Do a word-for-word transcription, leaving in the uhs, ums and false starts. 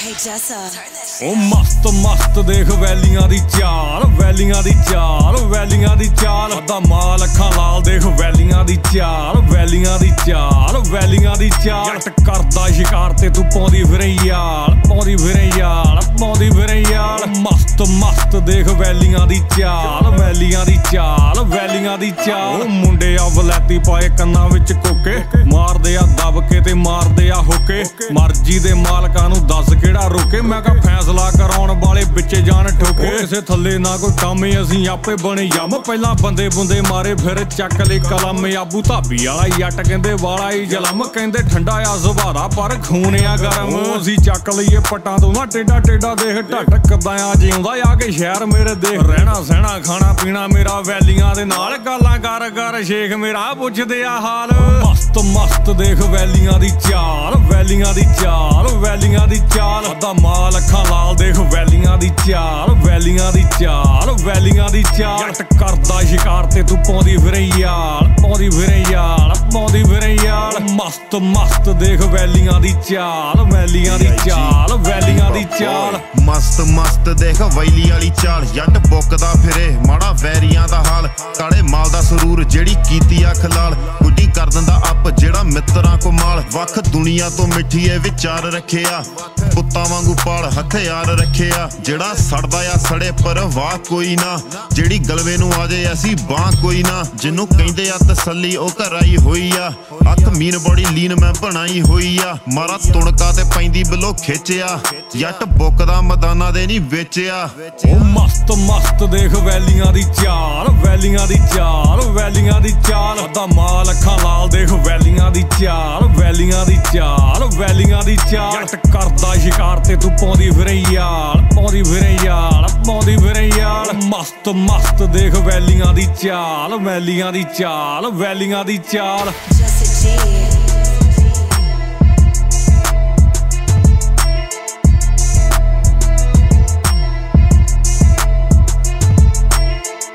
ਉਹ ਮਸਤ ਮਸਤ ਦੇਖ ਵੈਲੀਆਂ ਦੀ ਚਾਲ, ਵੈਲੀਆਂ ਦੀ ਚਾਲ, ਵੈਲੀਆਂ ਦੀ ਚਾਲ। ਅੱਧਾ ਮਾਲ ਅੱਖਾਂ ਲਾਲ ਦੇਖ ਵੈਲੀਆਂ ਦੀ ਚਾਲ, ਵੈਲੀਆਂ ਦੀ ਚਾਲ, ਵੈਲੀਆਂ ਦੀ ਚਾਲ। ਜੱਟ ਕਰਦਾ ਸ਼ਿਕਾਰ ਤੇ ਤੂੰ ਪਾਉਂਦੀ ਫਿਰੇ ਯਾਲ, ਪਾਉਂਦੀ ਫਿਰੇ ਯਾਲ, ਪਾਉਂਦੀ ਫਿਰੇ ਯਾਲ। ਮਸਤ ਮਸਤ ਦੇਖ ਵੈਲੀਆਂ ਦੀ ਚਾਲ, ਵੈਲੀਆਂ ਦੀ ਚਾਲ, ਵੈਲੀਆਂ ਦੀ ਚਾਲ। ਉਹ ਮੁੰਡੇ ਆ ਵਲੈਤੀ ਪਾਏ ਕੰਨਾਂ ਵਿੱਚ ਕੋਕੇ, ਮਾਰਦੇ ਆ ਦਬ ਕੇ ਤੇ ਮਾਰਦੇ ਆ ਹੋਕੇ। ਮਰਜੀ ਦੇ ਮਾਲਕਾਂ ਨੂੰ ਦੱਸ ਕਿਹੜਾ ਰੋਕੇ, ਮੈਂ ਕਿਹਾ ਫੈਸਲਾ ਕਰਾਉਣ ਵਾਲੇ ਵਿੱਚ ਜਾਣ ਠੋਕੇ। ਕਿਸੇ ਥੱਲੇ ਨਾ ਕੋਈ ਕੰਮ, ਅਸੀਂ ਆਪੇ ਬਣੇ ਯਮ। ਪਹਿਲਾਂ ਬੰਦੇ ਬੁੰਦੇ ਮਾਰੇ ਫਿਰ ਚੱਕ ਲਈ ਕਲਮ। ਆਬੂ ਧਾਬੀ ਵਾਲਾ ਜੱਟ ਕਹਿੰਦੇ ਵਾਲਾ ਹੀ ਜਲਮ, ਕਹਿੰਦੇ ਠੰਡਾ ਆ ਸੁਭਾਰਾ ਪਰ ਖੂਨ ਆ ਗਰਮ। ਅਸੀਂ ਚੱਕ ਲਈਏ ਪੱਟਾਂ ਤੋਂ ਨਾ ਟੇਡਾ ਟੇਡਾ ਦੇਖ ਢੱਟ ਕਿੱਦਾਂ ਆ ਜਿਉਂਦਾ ਆ ਕੇ ਸ਼ਹਿਰ ਮੇਰੇ ਦੇਖ। ਰਹਿਣਾ ਸਹਿਣਾ ਖਾਣਾ ਪੀਣਾ ਮੇਰਾ ਵੈਲੀਆਂ ਦੇ ਨਾਲ, ਗੱਲਾਂ ਕਰ ਕਰ ਸ਼ੇਖ ਮੇਰਾ ਪੁੱਛਦੇ ਆ ਹਾਲ। ਮਸਤ ਮਸਤ ਦੇਖ ਵੈਲੀਆਂ ਦੀ ਚਾਲ, ਵੈਲੀਆਂ ਦੀ ਚਾਲ, ਵੈਲੀਆਂ ਦੀ ਚਾਲ। ਅੱਧਾ ਮਾਲ ਅੱਖਾਂ ਲਾਲ ਦੇਖ ਵੈਲੀਆਂ ਦੀ ਚਾਲ, ਵੈਲੀਆਂ ਦੀ ਚਾਲ, ਵੈਲੀਆਂ ਦੀ ਚਾਲ। ਜੱਟ ਕਰਦਾ ਸ਼ਿਕਾਰ ਤੇ ਤੂੰ ਪਾਉਂਦੀ ਫਿਰੇ ਯਾਲ, ਪਾਉਂਦੀ ਫਿਰੇ ਯਾਲ, ਪਾਉਂਦੀ ਫਿਰੇ ਯਾਲ। ਮਸਤ ਮਸਤ ਦੇਖ ਵੈਲੀਆਂ ਦੀ ਚਾਲ, ਵੈਲੀਆਂ ਦੀ ਚਾਲ, ਵੈਲੀਆਂ ਦੀ ਚਾਲ। ਮਸਤ ਮਸਤ ਦੇਖ ਵੈਲੀ ਵਾਲੀ ਚਾਲ। ਜੱਟ ਬੁੱਕਦਾ ਫਿਰੇ ਮਾੜਾ ਵੈਰੀਆਂ ਦਾ ਹਾਲ, ਕਾਲੇ ਮਾਲ ਦਾ ਸਰੂਰ ਜਿਹੜੀ ਕੀਤੀ ਅੱਖ ਲਾਲ। ਗੁੱਡੀ ਕਰ ਦਿੰਦਾ ਅੱਪ ਜਿਹੜਾ ਮਿੱਤਰਾਂ ਕੋ ਮਾਲ। ਵੱਖ ਦੁਨੀਆ ਤੋਂ ਮਿੱਠੀ ਇਹ ਵਿਚਾਰ ਰੱਖਿਆ, ਪੁੱਤਾਂ ਵਾਂਗੂ ਪਾਲ ਹਥਿਆਰ ਰੱਖਿਆ। ਜਿਹੜਾ ਸੜਦਾ ਆ ਸੜੇ ਪਰ ਵਾਹ ਕੋਈ ਨਾ, ਜਿਹੜੀ ਗਲਵੇ ਨੂੰ ਆ ਜੇ ਅਸੀਂ ਬਾਹ ਕੋਈ ਨਾ। ਜਿਹਨੂੰ ਕਹਿੰਦੇ ਆ ਤਸੱਲੀ ਉਹ ਘਰ ਆਈ ਹੋਈ ਆ, ਅੱਖ ਮੀਨ ਬੜੀ ਲੀਨ ਮੈਂ ਬਣਾਈ ਹੋਈ ਆ। ਮਾਰਾ ਤੁਣਕਾ ਤੇ ਪੈਂਦੀ ਬਿਲੋ ਖਿੱਚਿਆ, ਜੱਟ ਬੁੱਕਦਾ ਮੈਦਾਨਾਂ ਦੇ ਨਹੀਂ ਵੇਚਿਆ। ਉਹ ਮਸਤ ਮਸਤ ਦੇਖ ਵੈਲੀਆਂ ਦੀ ਚਾਲ, ਵੈਲੀਆਂ ਦੀ ਚਾਲ, ਵੈਲੀਆਂ ਦੀ ਚਾਲ। ਅੱਧਾ ਮਾਲ ਅੱਖਾਂ ਲਾਲ ਦੇਖ ਵੈਲੀਆਂ ਦੀ ਚਾਲ, ਵੈਲੀਆਂ ਦੀ ਚਾਲ, ਵੈਲੀਆਂ ਦੀ ਚਾਲ। ਜੱਟ ਕਰਦਾ ਸ਼ਿਕਾਰ ਤੇ ਤੂੰ ਪਾਉਂਦੀ ਫਿਰੇ ਯਾਲ, ਪਾਉਂਦੀ ਫਿਰੇ ਯਾਲ, ਪਾਉਂਦੀ ਫਿਰੇ ਯਾਲ। ਮਸਤ ਮਸਤ ਦੇਖ ਵੈਲੀਆਂ ਦੀ ਚਾਲ, ਵੈਲੀਆਂ ਦੀ ਚਾਲ, ਵੈਲੀਆਂ ਦੀ ਚਾਲ।